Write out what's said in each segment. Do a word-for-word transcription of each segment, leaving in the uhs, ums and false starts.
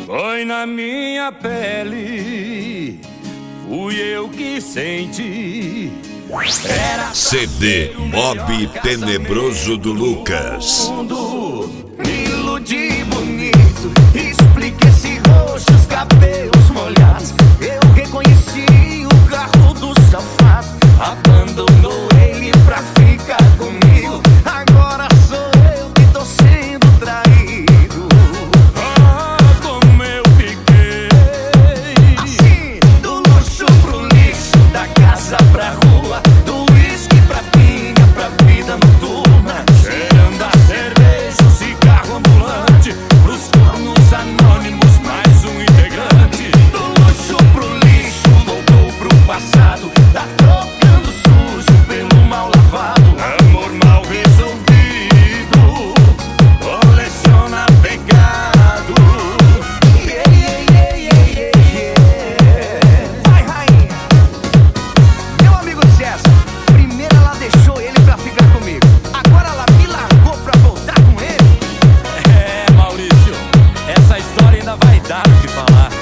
Foi na minha pele, fui eu que senti. Era C D Mob Tenebroso do Lucas. Me iludi bonito, explique esse roxo, os cabelos molhados. Eu reconheci o carro do safado, abandonou ele pra ficar comigo. Agora sou eu que tô sendo traído. Ah, como eu fiquei assim, do luxo pro lixo, da casa pra rua, do uísque pra pinga, pra vida noturna, cheirando a cerveja, o cigarro ambulante, pros cornos anônimos, mais um integrante. Do luxo pro lixo, voltou pro passado, tá trocando sujo pelo mal lavado. Amor mal resolvido, coleciona pecado. Yeah, yeah, yeah, yeah, yeah. Vai, rainha. Meu amigo César, primeiro ela deixou ele pra ficar comigo, agora ela me largou pra voltar com ele. É, Maurício, essa história ainda vai dar o que falar.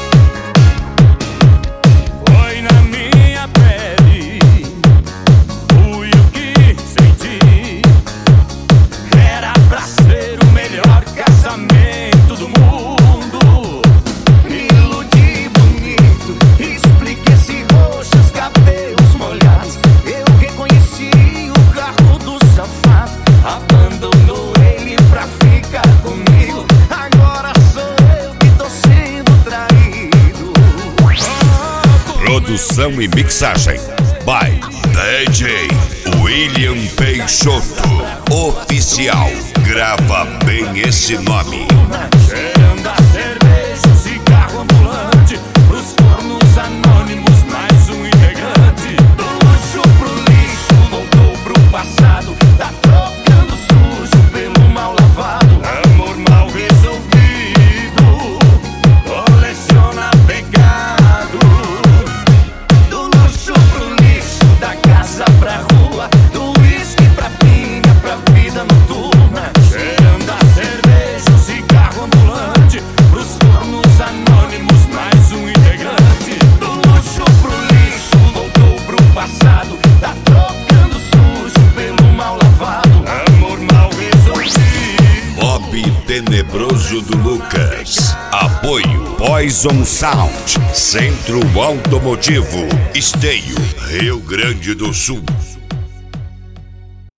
Foi na minha pele, fui o que senti. Era pra ser o melhor casamento do mundo. Me iludi bonito, explique esse roxo, os cabelos molhados. Eu reconheci o carro do safado, abandonou ele pra ficar comigo. Agora sou eu que tô sendo traído. Produção e mixagem by D J William Peixoto Oficial. Grava bem esse nome. Cheirando a cerveja, o cigarro ambulante, pros cornos anônimos, mais um integrante. Do luxo pro lixo, voltou pro passado, tá trocando sujo pelo mal lavado. Amor mal resolvido, coleciona pecado. Do luxo pro lixo, da casa pra rua, do uísque pra pinga, pra vida noturna, cheirando a cerveja, o cigarro ambulante, pros cornos anônimos, mais um integrante. Do luxo pro lixo, voltou pro passado, tá trocando sujo pelo mal lavado. Amor mal resolvido. Mob Tenebroso do Lucas. Apoio Poison Sound, Centro Automotivo, Esteio, Rio Grande do Sul.